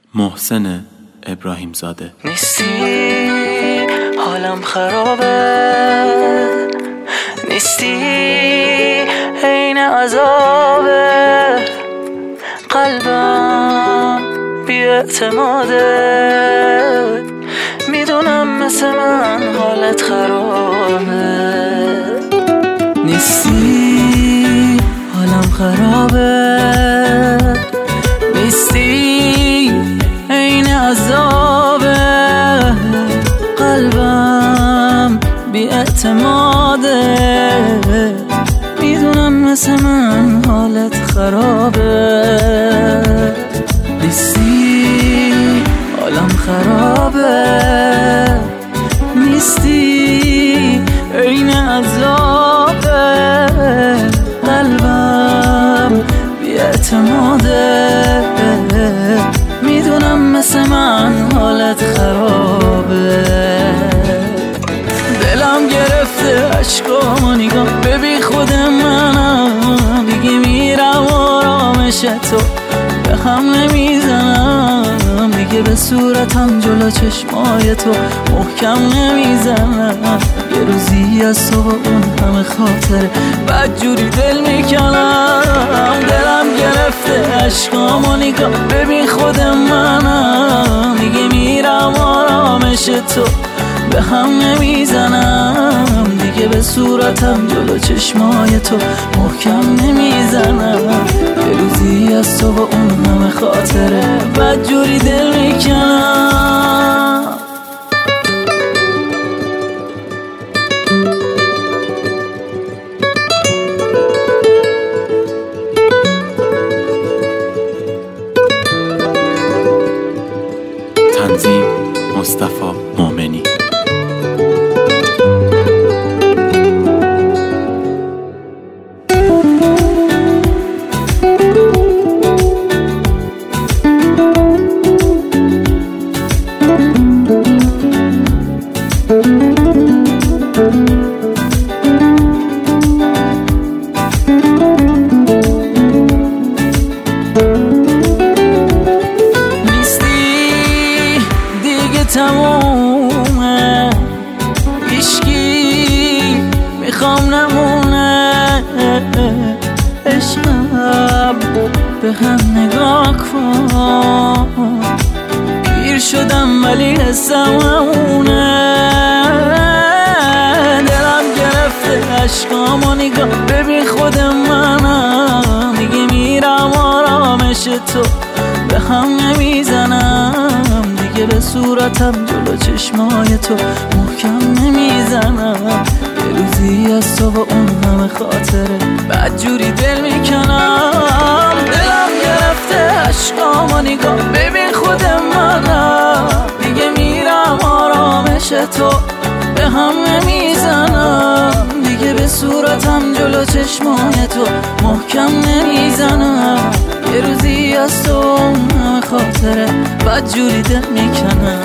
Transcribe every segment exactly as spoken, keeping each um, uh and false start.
محسن ابراهیم زاده. نیستی حالم خرابه، نیستی عین عذابه، قلبم بی اعتماده، میدونم مثل من حالت خرابه. نیستی حالم خرابه، نیستی عین عذابه، قلبم بی اعتماده، میدونم مثل من حالت خرابه. نیستی حالم خرابه، نیستی عین عذابه، قلبم بی اعتماده، میدونم مثل من حالت خرابه. دلم گرفته عشقامو نگاه، ببین خود منم دیگه میرم آرامش تو به هم نمیزنم، دیگه به صورتم جلو چشمای تو محکم نمیزنم. یه روزی از تو با اون همه خاطره بدجوری دل میکنم. دلم گرفته عشقامو نگاه، ببین خود منم دیگه میرم آرامش تو به هم نمیزنم، دیگه به صورتم جلو چشمای تو محکم نمیزنم. یه روزی از تو با اون همه خاطره بدجوری دل میکنم. تنظیم مصطفی مومنی. تمومه عشقی میخوام نمونه، عشقم به هم نگاه کن، پیر شدم ولی حسم همونه. دلم گرفته عشقامو نگاه، ببین خود منم دیگه میرم آرامش تو به هم نمیزنم، دیگه به صورتم جلو چشمای تو محکم نمیزنم. یه روزی از تو با اون همه خاطره بدجوری دل میکنم. دلم گرفته عشقامو نگاه، ببین خود منم دیگه میرم آرامش تو به هم نمیزنم، دیگه به صورتم جلو چشمای تو محکم نمیزنم. یه روزی از تو همه خاطره بدجوری دل میکنم.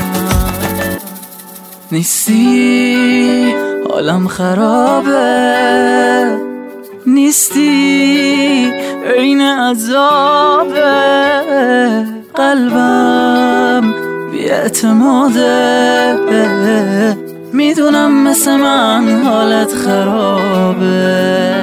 نیستی حالم خرابه، نیستی عین عذابه، قلبم بی اعتماده، میدونم مثل من حالت خرابه.